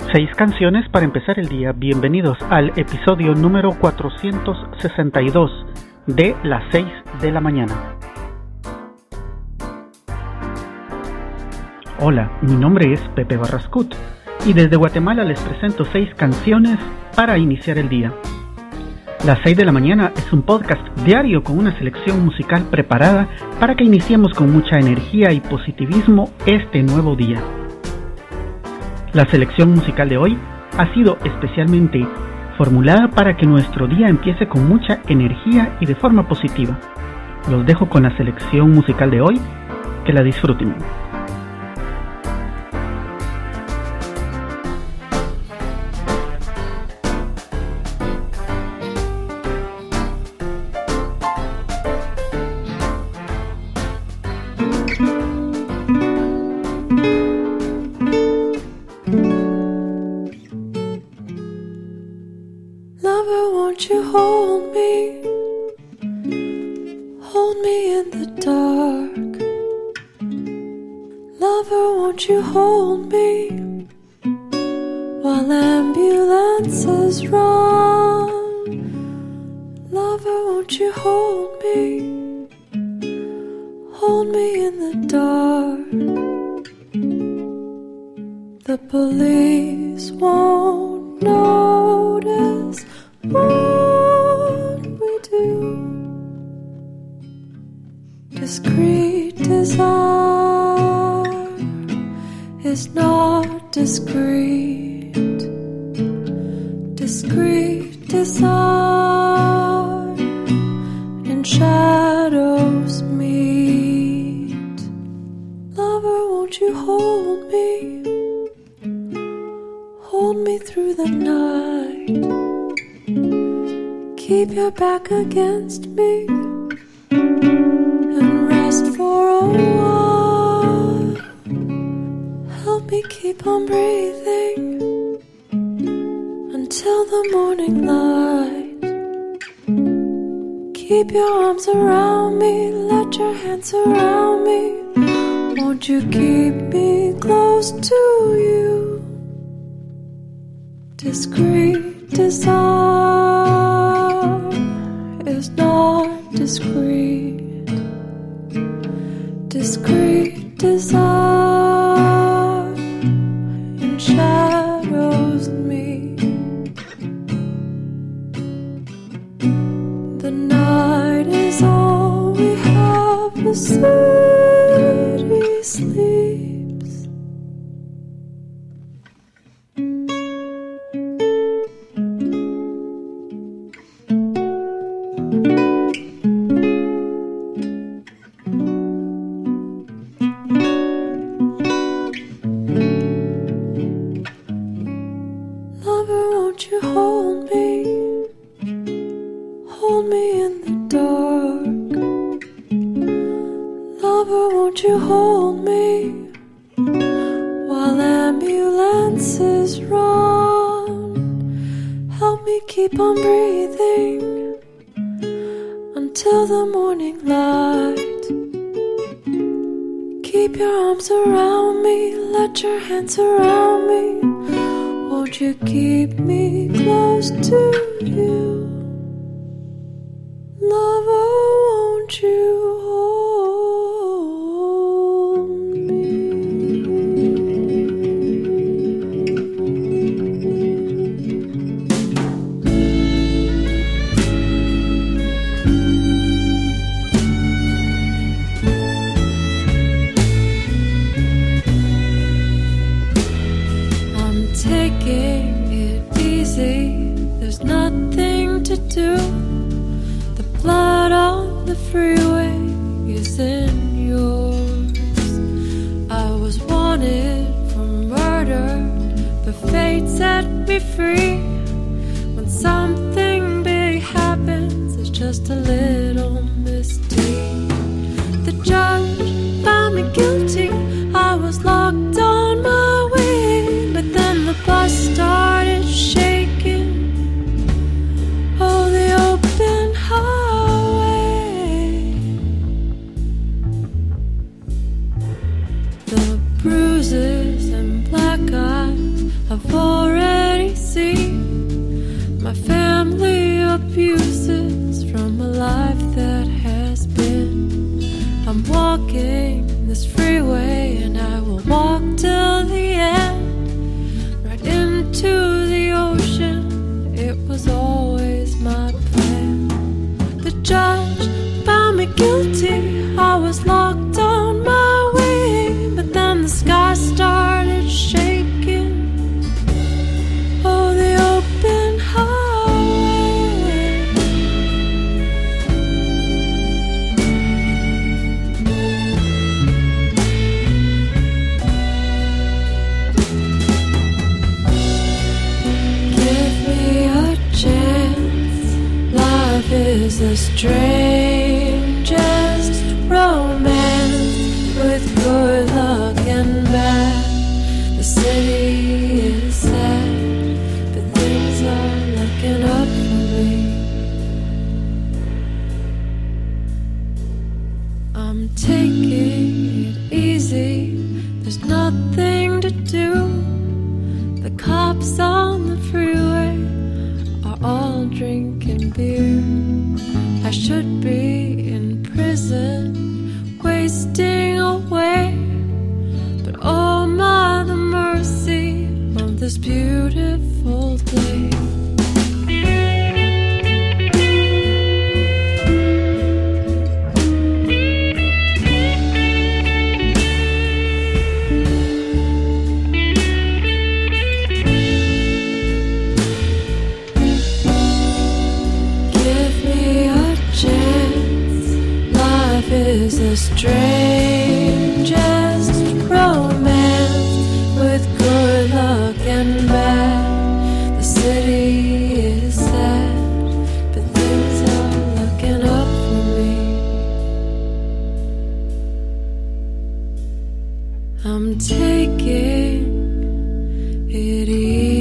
6 canciones para empezar el día. Bienvenidos al episodio número 462 de las 6 de la mañana. Hola, mi nombre es Pepe Barrascut y desde Guatemala les presento 6 canciones para iniciar el día. Las 6 de la mañana es un podcast diario con una selección musical preparada para que iniciemos con mucha energía y positivismo este nuevo día. La selección musical de hoy ha sido especialmente formulada para que nuestro día empiece con mucha energía y de forma positiva. Los dejo con la selección musical de hoy, que la disfruten. Lover, won't you hold me in the dark. Lover, won't you hold me while ambulances run. Lover, won't you hold me in the dark. The police won't notice what we do. Discreet desire is not discreet. Discreet desire in shadows meet. Lover, won't you hold me through the night. Keep your back against me and rest for a while. Help me keep on breathing until the morning light. Keep your arms around me, let your hands surround me. Won't you keep me close to you? Discreet desire is not discreet. Discreet desire in shadows meet. The night is all we have, the city sleeps. Lover, won't you hold me in the dark. Lover, won't you hold me while ambulances run. Help me keep on breathing until the morning light. Keep your arms around me, let your hands around me. Won't you keep me close to you? Lover, won't you hold me? I'm taking it easy, there's nothing to do. The blood on the freeway is in yours. I was wanted for murder, but fate set me free. When something big happens, it's just a little mistake. The judge found me guilty, I was locked on my way, but then the bus started shaking. Oh, the open highway. The bruises and black eyes of already seen my family abuses from a life that has been. I'm walking this freeway and I will walk till the end, right into the ocean. It was always my plan. The judge found me guilty. I was locked on my way, but then the sky started shaking. Oh, the open highway. Give me a chance. Life is the strangest romance, with good luck and bad. The city is sad, but things are looking up for me. I'm taking it easy, there's nothing to do. The cops on the freeway are all drinking beer. I should be in prison, wasting away, but oh my, the mercy of this beautiful day. Is the strangest romance, with good luck and bad. The city is sad, but things are looking up for me. I'm taking it easy.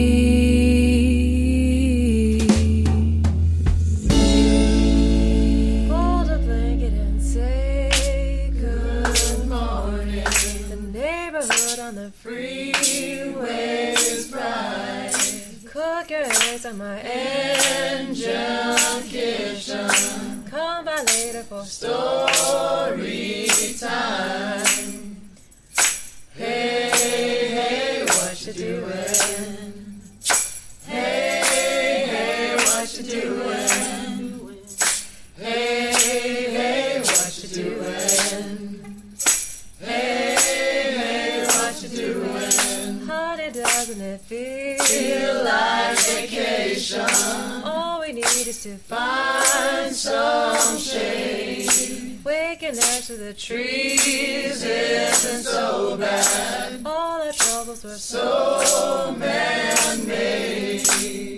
On my engine kitchen, come by later for story time. Hey, hey, what you doing? Hey, hey, what you doing? Hey, hey, what you doing? Hey, hey, what you doing? Honey, doesn't it feel like vacation? All we need is to find some shade. Waking next to the trees isn't so bad. All our troubles were so man-made.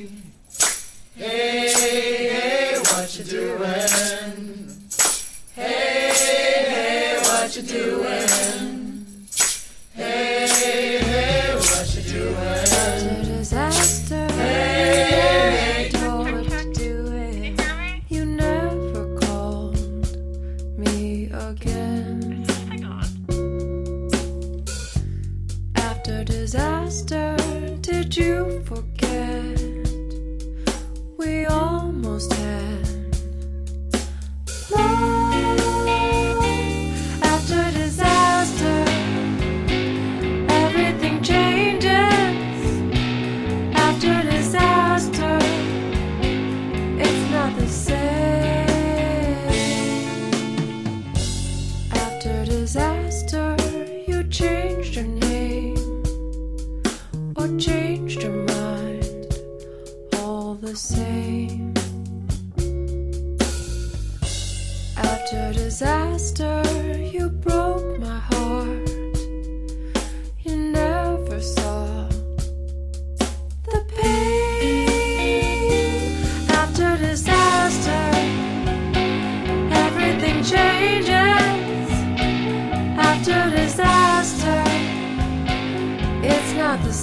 Hey, hey, what you doing? Hey, hey, what you doing? Hey, hey, what you doing? After disaster, hey, told what to do it. You never called me again. After disaster, did you forget? We almost had love. After disaster, everything changes. After disaster, it's not the same. After disaster, you changed your name or changed your mind, all the same. After disaster, you broke my heart. You never saw the pain. After disaster, everything changes. After disaster, it's not the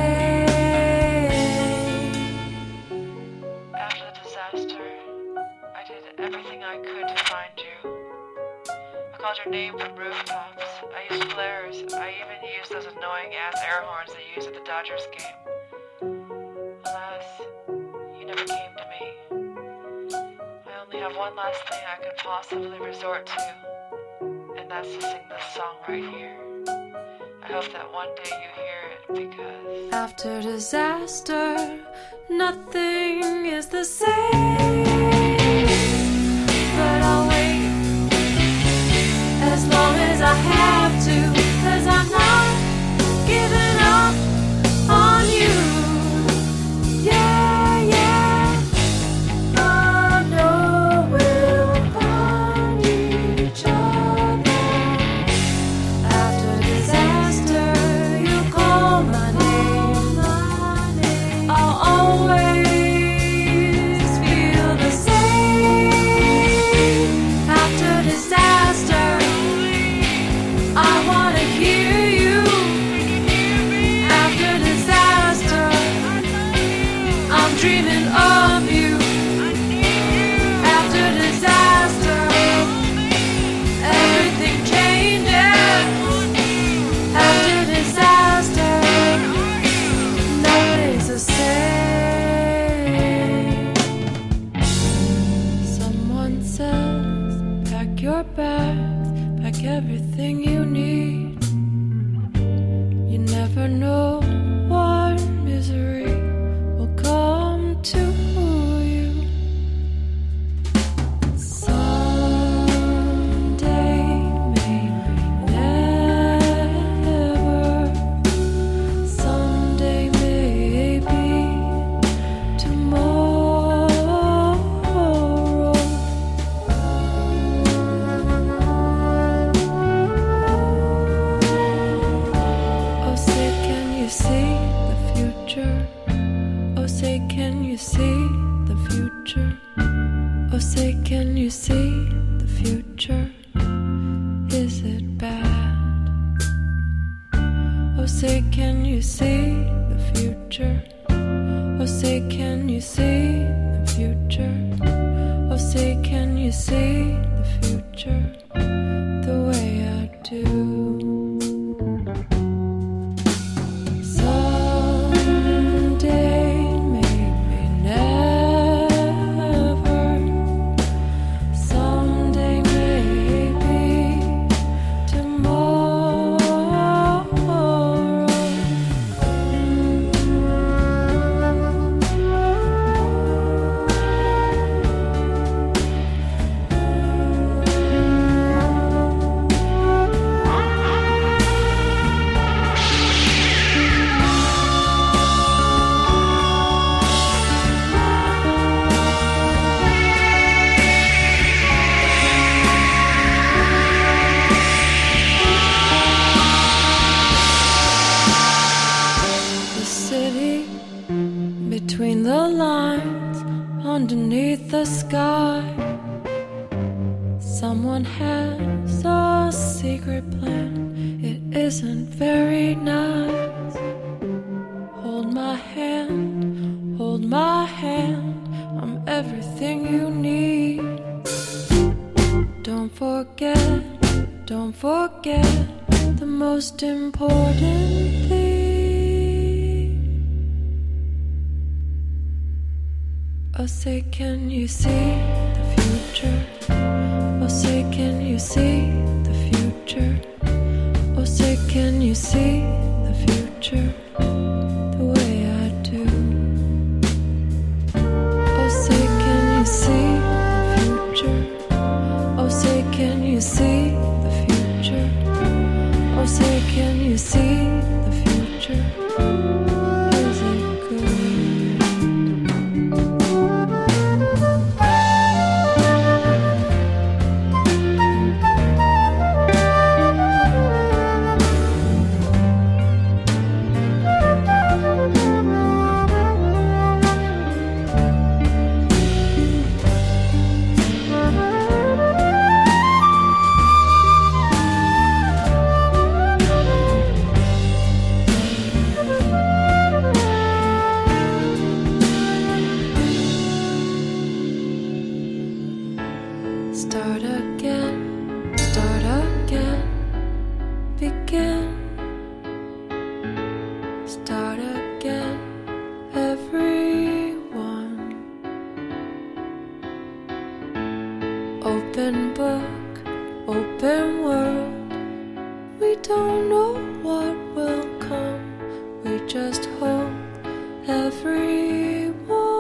same. After the disaster, I did everything I could to find you. I called your name from rooftops. I used flares. I even used those annoying ass air horns they use at the Dodgers game. Alas, you never came to me. I only have one last thing I could possibly resort to, and that's to sing this song right here. I hope that one day you hear it because after disaster, nothing is the same. But I'll wait as long as I have to, 'cause I'm not giving up on you. Yeah, yeah. I know we'll find each other. After disaster, you call my name. I'll always feel the same. After disaster, I wanna hear you. After disaster, I'm dreaming of you. After disaster, everything changes. After disaster, nothing's the same. Someone says, pack your bags, pack everything you need. You never know what misery will come to you. Someday, maybe never. Someday, maybe tomorrow. Oh, say, can you see the future? Oh, say, can you see the future? Oh, say, can you see the future? Is it bad? Oh, say, can you see the future? Oh, say, can you see the future? Oh, say, can you see the future the way I do? Someday, maybe never. Someday, maybe tomorrow. The city between the lines, underneath the sky. Someone has a secret plan. It isn't very nice. Hold my hand, hold my hand. I'm everything you need. Don't forget the most important thing. Oh, say, can you see the future? Oh, say, can you see the future? Oh, say, can you see the future the way I do? Oh, say, can you see the future? Oh, say, can you see the future? Oh, say, can you see the future? Is it good? start again, everyone. Open book, open world. We don't know what will come. We just hope everyone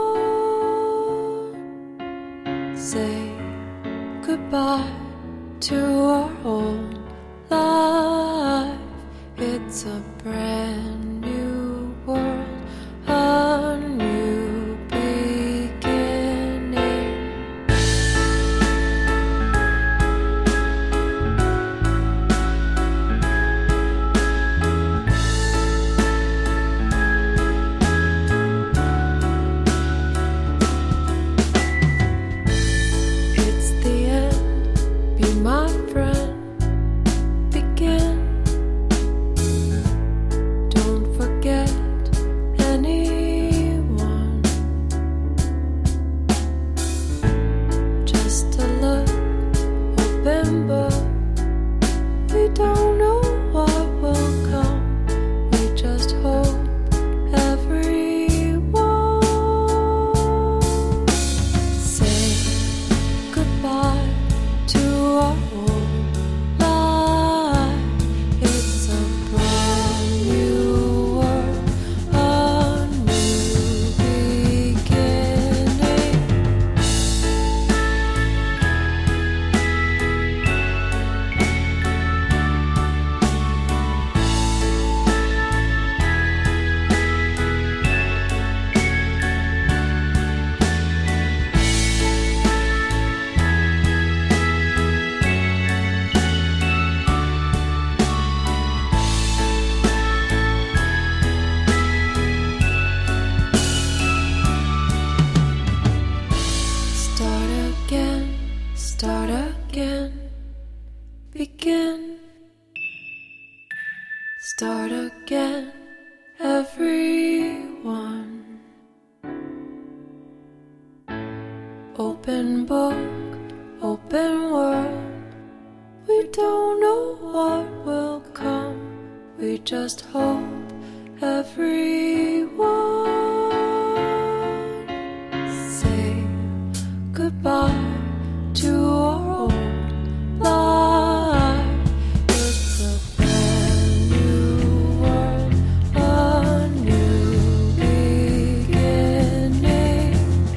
say goodbye to our old life. It's a brand new world, a new beginning. It's the end, be my friend, begin. Don't forget anyone. Just a look, open book. We don't know what will come. We just hope everyone say goodbye to our old life. It's a brand new world, a new beginning. Start again, begin. Start again, everyone. Open book, open world. We don't know what will come. We just hope everyone say goodbye to our old life. It's a brand new world, a new beginning.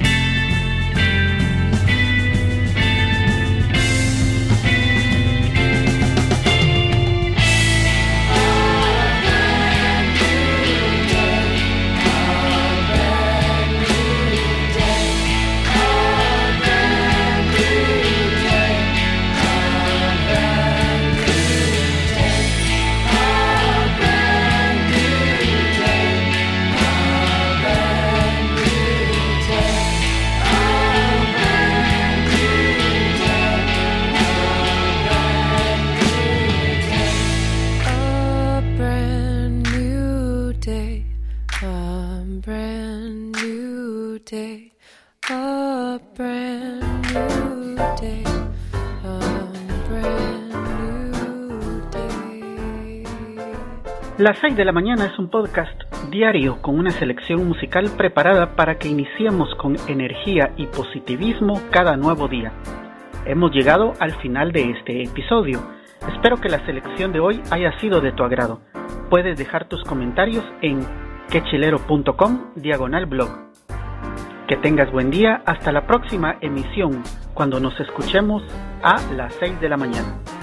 A brand new day, a brand new day. Las 6 de la mañana es un podcast diario con una selección musical preparada para que iniciemos con energía y positivismo cada nuevo día. Hemos llegado al final de este episodio. Espero que la selección de hoy haya sido de tu agrado. Puedes dejar tus comentarios en quechilero.com/blog. Que tengas buen día, hasta la próxima emisión, cuando nos escuchemos a las 6 de la mañana.